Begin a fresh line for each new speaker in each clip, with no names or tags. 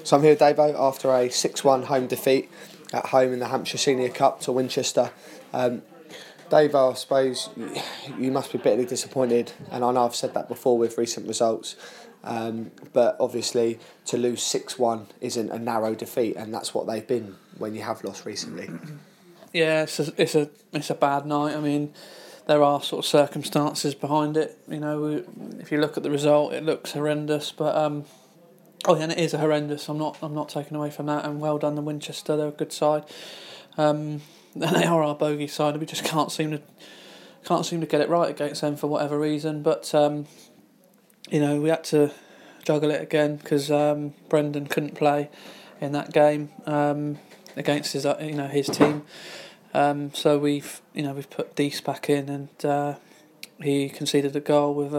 So I'm here, Davo, after a 6-1 home defeat at home in the Hampshire Senior Cup to Winchester. Davo, I suppose you must be bitterly disappointed, and I know I've said that before with recent results, but obviously to lose 6-1 isn't a narrow defeat, and that's what they've been when you have lost recently.
Yeah, it's a bad night. I mean, there are sort of circumstances behind it. You know, if you look at the result, it looks horrendous, but and it is horrendous. I'm not taking away from that. And well done to Winchester. They're a good side. And they are our bogey side. We just can't seem to get it right against them for whatever reason. But we had to juggle it again because Brendan couldn't play in that game against his team. So we've put Dees back in, and he conceded a goal with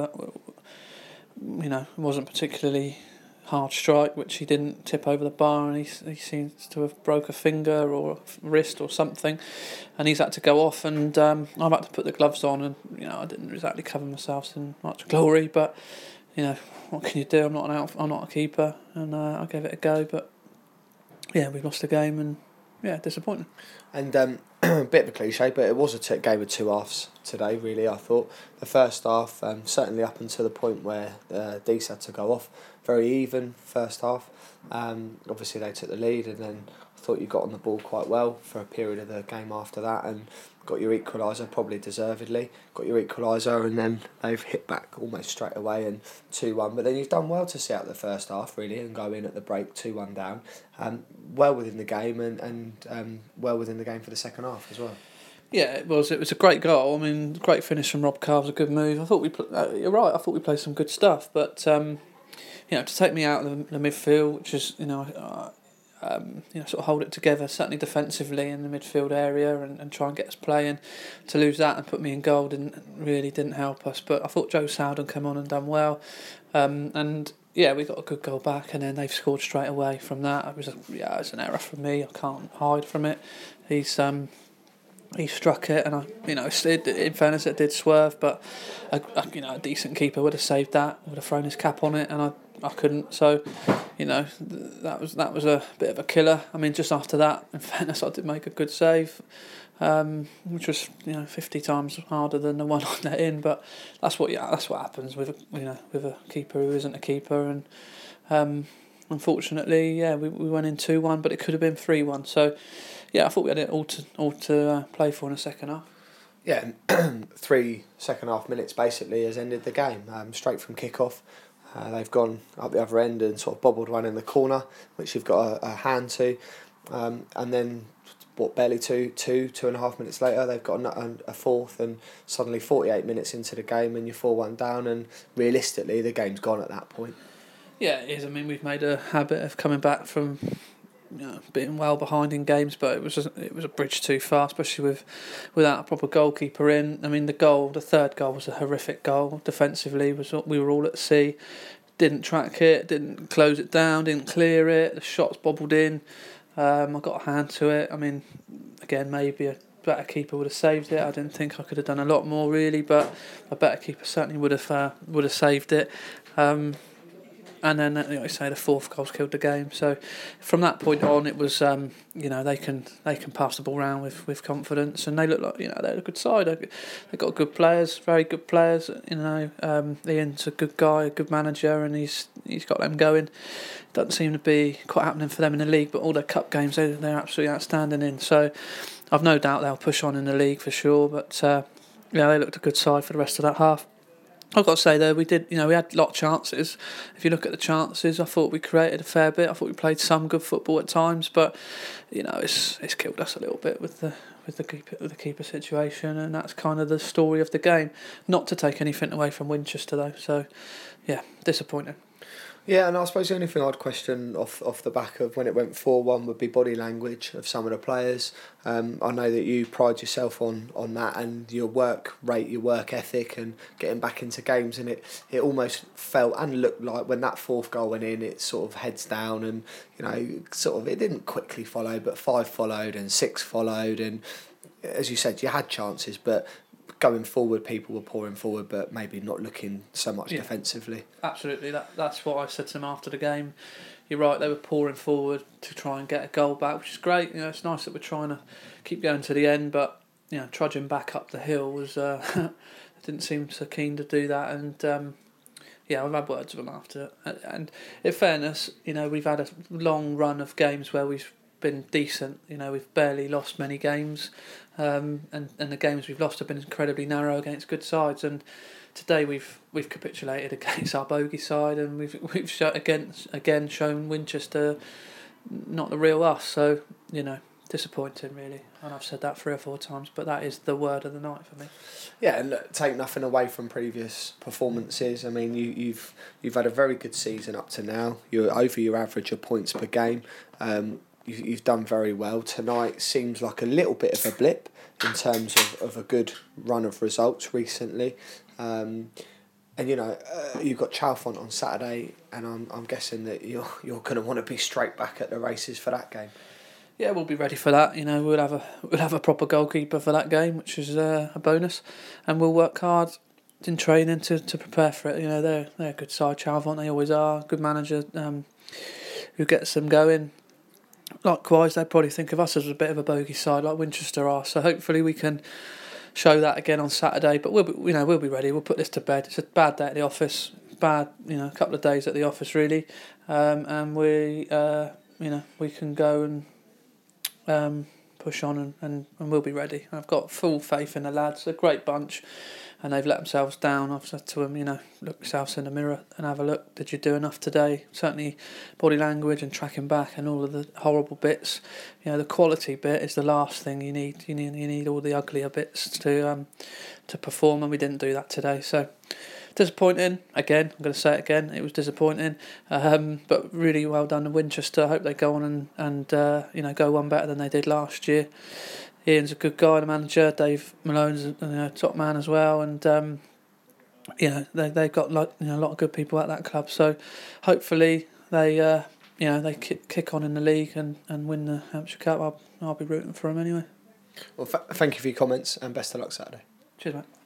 it wasn't particularly hard strike, which he didn't tip over the bar, and he seems to have broke a finger or a wrist or something, and he's had to go off, and I've had to put the gloves on, and I didn't exactly cover myself in much glory, but what can you do? I'm not a keeper, and I gave it a go, but yeah, we lost the game, and yeah, disappointing.
And a bit of a cliche, but it was a game of two halves today, really. I thought the first half, certainly up until the point where Dees had to go off, very even first half. Obviously they took the lead, and then I thought you got on the ball quite well for a period of the game after that, and got your equaliser, probably deservedly. Got your equaliser, and then they've hit back almost straight away and 2-1. But then you've done well to see out the first half, really, and go in at the break 2-1 down. Well within the game, and well within the game for the second half as well.
Yeah, it was a great goal. I mean, great finish from Rob Carr was a good move. I thought you're right. I thought we played some good stuff, but to take me out of the midfield, which is sort of hold it together, certainly defensively in the midfield area, and try and get us playing. To lose that and put me in goal didn't help us. But I thought Joe Sowden came on and done well, and yeah, we got a good goal back, and then they've scored straight away from that. It was an error from me. I can't hide from it. He struck it, and in fairness, it did swerve, but a decent keeper would have saved that, would have thrown his cap on it, and I couldn't. So, that was a bit of a killer. I mean, just after that, in fairness, I did make a good save, which was 50 times harder than the one I let in. But that's what happens with a keeper who isn't a keeper, and unfortunately, we went in 2-1, but it could have been 3-1. So. Yeah, I thought we had it all to play for in the second half.
Yeah, 3 second half minutes basically has ended the game. Straight from kick-off, they've gone up the other end and sort of bobbled one in the corner, which you've got a hand to, and then barely 2.5 minutes later, they've got a fourth, and suddenly 48 minutes into the game and you're 4-1 down, and realistically the game's gone at that point.
Yeah, it is. I mean, we've made a habit of coming back from being well behind in games, but it was a bridge too far, especially without a proper goalkeeper in. I mean, the third goal was a horrific goal. Defensively, we were all at sea. Didn't track it, didn't close it down, didn't clear it. The shots bobbled in. I got a hand to it. I mean, again, maybe a better keeper would have saved it. I didn't think I could have done a lot more really, but a better keeper certainly would have saved it. And then, like I say, the fourth goal's killed the game. So, from that point on, it was they can pass the ball around with confidence, and they look like they're a good side. They've got good players, very good players. Ian's a good guy, a good manager, and he's got them going. Doesn't seem to be quite happening for them in the league, but all their cup games they're absolutely outstanding in. So, I've no doubt they'll push on in the league for sure. But they looked a good side for the rest of that half. I've got to say though, we had a lot of chances. If you look at the chances, I thought we created a fair bit. I thought we played some good football at times, but it's killed us a little bit with the keeper situation, and that's kind of the story of the game. Not to take anything away from Winchester though, so yeah, disappointing.
Yeah, and I suppose the only thing I'd question off the back of when it went 4-1 would be body language of some of the players. I know that you pride yourself on that, and your work rate, your work ethic, and getting back into games, and it almost felt and looked like when that fourth goal went in, it sort of heads down, and it didn't quickly follow, but 5 followed and 6 followed, and as you said, you had chances, but going forward, people were pouring forward, but maybe not looking so much defensively.
Absolutely, that's what I said to him after the game. you're right, they were pouring forward to try and get a goal back, which is great. It's nice that we're trying to keep going to the end, but trudging back up the hill was didn't seem so keen to do that. And I've had words with them after. And in fairness, we've had a long run of games where we've been decent. We've barely lost many games, and the games we've lost have been incredibly narrow against good sides. And today we've capitulated against our bogey side, and we've shown Winchester not the real us. So disappointing really, and I've said that 3 or 4 times, but that is the word of the night for me.
Yeah, and look, take nothing away from previous performances. I mean, you've had a very good season up to now. You're over your average of points per game. You've done very well. Tonight seems like a little bit of a blip in terms of a good run of results recently. And you've got Chalfont on Saturday, and I'm guessing that you're going to want to be straight back at the races for that game.
Yeah, we'll be ready for that. We'll have a proper goalkeeper for that game, which is a bonus, and we'll work hard in training to prepare for it. They're a good side, Chalfont. They always are. Good manager who gets them going. Likewise, they probably think of us as a bit of a bogey side, like Winchester are. So hopefully we can show that again on Saturday. But we'll be ready. We'll put this to bed. It's a bad day at the office. Bad, a couple of days at the office really, and we can go and push on and we'll be ready. I've got full faith in the lads. They're a great bunch, and they've let themselves down. I've said to them, look yourselves in the mirror and have a look. Did you do enough today? Certainly body language and tracking back and all of the horrible bits. The quality bit is the last thing you need. You need all the uglier bits to perform, and we didn't do that today. So disappointing. Again, I'm going to say it again. It was disappointing, but really well done to Winchester. I hope they go on and go one better than they did last year. Ian's a good guy, the manager. Dave Malone's a top man as well, and they've got a lot of good people at that club. So hopefully they kick on in the league and win the Hampshire Cup. I'll be rooting for them anyway.
Well, thank you for your comments, and best of luck Saturday.
Cheers, mate.